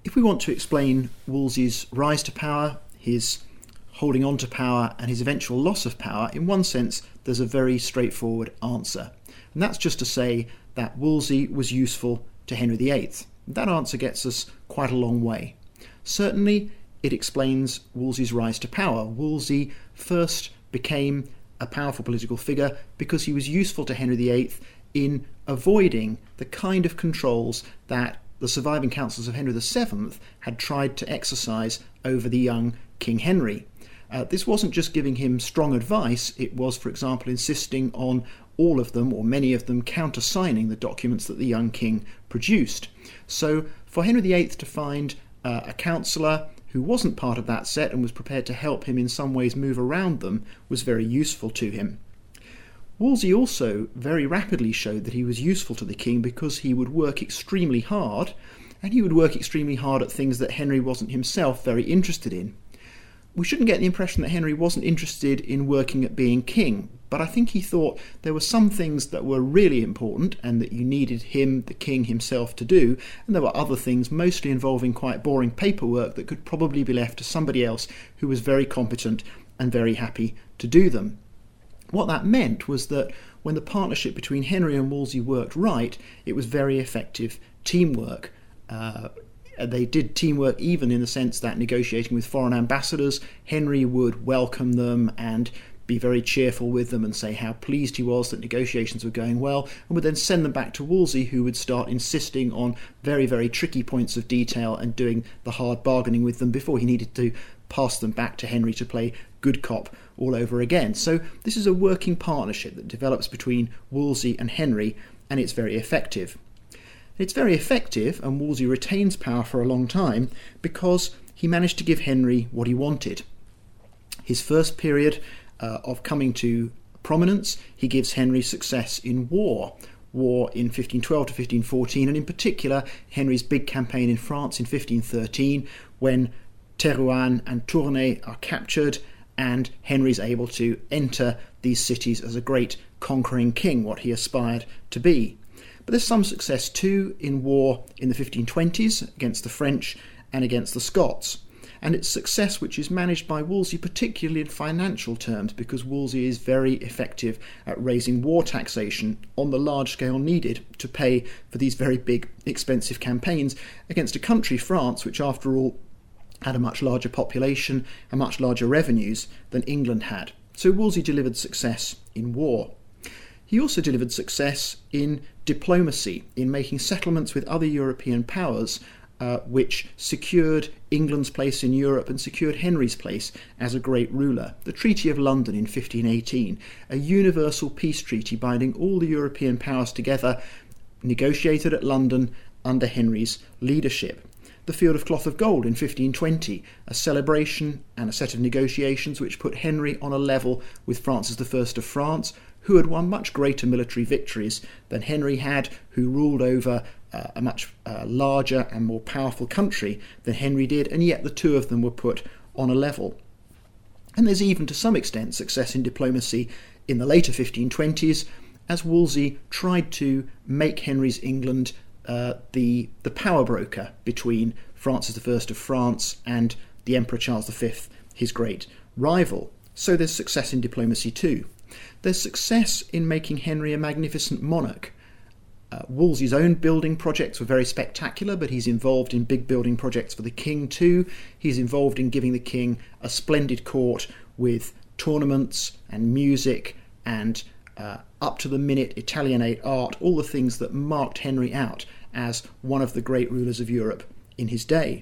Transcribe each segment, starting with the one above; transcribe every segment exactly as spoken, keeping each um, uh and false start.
If we want to explain Wolsey's rise to power, his holding on to power, and his eventual loss of power, in one sense, there's a very straightforward answer. And that's just to say that Wolsey was useful to Henry the Eighth. That answer gets us quite a long way. Certainly, it explains Wolsey's rise to power. Wolsey first became a powerful political figure because he was useful to Henry the Eighth in avoiding the kind of controls that the surviving councils of Henry the Seventh had tried to exercise over the young King Henry. Uh, this wasn't just giving him strong advice, it was, for example, insisting on all of them, or many of them, countersigning the documents that the young king produced. So for Henry the Eighth to find uh, a councillor who wasn't part of that set and was prepared to help him in some ways move around them was very useful to him. Wolsey also very rapidly showed that he was useful to the king because he would work extremely hard, and he would work extremely hard at things that Henry wasn't himself very interested in. We shouldn't get the impression that Henry wasn't interested in working at being king, but I think he thought there were some things that were really important and that you needed him, the king himself, to do, and there were other things, mostly involving quite boring paperwork, that could probably be left to somebody else who was very competent and very happy to do them. What that meant was that when the partnership between Henry and Wolsey worked right, it was very effective teamwork. Uh, They did teamwork even in the sense that negotiating with foreign ambassadors, Henry would welcome them and be very cheerful with them and say how pleased he was that negotiations were going well, and would then send them back to Wolsey, who would start insisting on very, very tricky points of detail and doing the hard bargaining with them before he needed to pass them back to Henry to play good cop all over again. So this is a working partnership that develops between Wolsey and Henry, and it's very effective. It's very effective, and Wolsey retains power for a long time because he managed to give Henry what he wanted. His first period uh, of coming to prominence, he gives Henry success in war. War in fifteen twelve to fifteen fourteen, and in particular Henry's big campaign in France in fifteen thirteen, when Terouanne and Tournai are captured, and Henry's able to enter these cities as a great conquering king, what he aspired to be. But there's some success too in war in the fifteen twenties against the French and against the Scots. And it's success which is managed by Wolsey, particularly in financial terms, because Wolsey is very effective at raising war taxation on the large scale needed to pay for these very big, expensive campaigns against a country, France, which after all had a much larger population and much larger revenues than England had. So Wolsey delivered success in war. He also delivered success in diplomacy, in making settlements with other European powers uh, which secured England's place in Europe and secured Henry's place as a great ruler. The Treaty of London in fifteen eighteen, a universal peace treaty binding all the European powers together, negotiated at London under Henry's leadership. The Field of Cloth of Gold in fifteen twenty, a celebration and a set of negotiations which put Henry on a level with Francis the First of France, who had won much greater military victories than Henry had, who ruled over uh, a much uh, larger and more powerful country than Henry did, and yet the two of them were put on a level. And there's even to some extent success in diplomacy in the later fifteen twenties, as Wolsey tried to make Henry's England uh, the, the power broker between Francis the First of France and the Emperor Charles the Fifth, his great rival. So there's success in diplomacy too. There's success in making Henry a magnificent monarch. Uh, Wolsey's own building projects were very spectacular, but he's involved in big building projects for the king too. He's involved in giving the king a splendid court with tournaments and music and uh, up-to-the-minute Italianate art, all the things that marked Henry out as one of the great rulers of Europe in his day.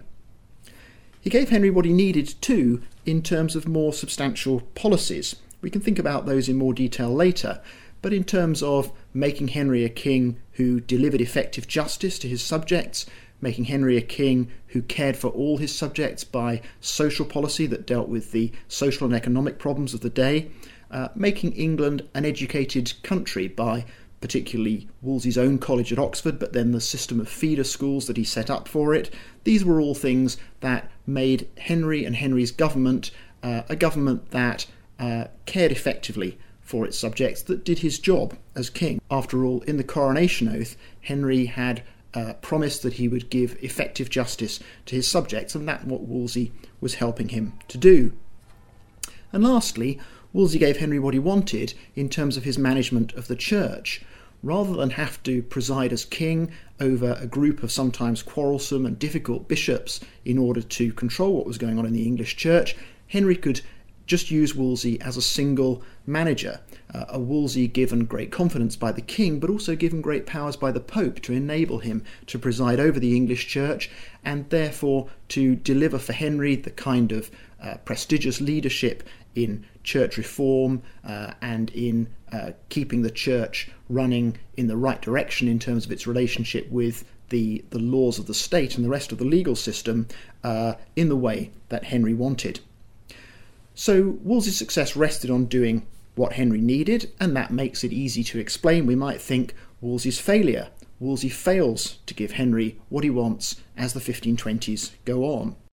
He gave Henry what he needed too in terms of more substantial policies. We can think about those in more detail later, but in terms of making Henry a king who delivered effective justice to his subjects, making Henry a king who cared for all his subjects by social policy that dealt with the social and economic problems of the day, uh, making England an educated country by particularly Wolsey's own college at Oxford, but then the system of feeder schools that he set up for it. These were all things that made Henry and Henry's government uh, a government that uh, cared effectively for its subjects, that did his job as king. After all, in the coronation oath, Henry had uh, promised that he would give effective justice to his subjects, and that's what Wolsey was helping him to do. And lastly, Wolsey gave Henry what he wanted in terms of his management of the church. Rather than have to preside as king over a group of sometimes quarrelsome and difficult bishops in order to control what was going on in the English church, Henry could just use Wolsey as a single manager, uh, a Wolsey given great confidence by the king, but also given great powers by the Pope to enable him to preside over the English church and therefore to deliver for Henry the kind of uh, prestigious leadership in church reform uh, and in uh, keeping the church running in the right direction in terms of its relationship with the, the laws of the state and the rest of the legal system uh, in the way that Henry wanted. So Wolsey's success rested on doing what Henry needed, and that makes it easy to explain, we might think, Wolsey's failure. Wolsey fails to give Henry what he wants as the fifteen twenties go on.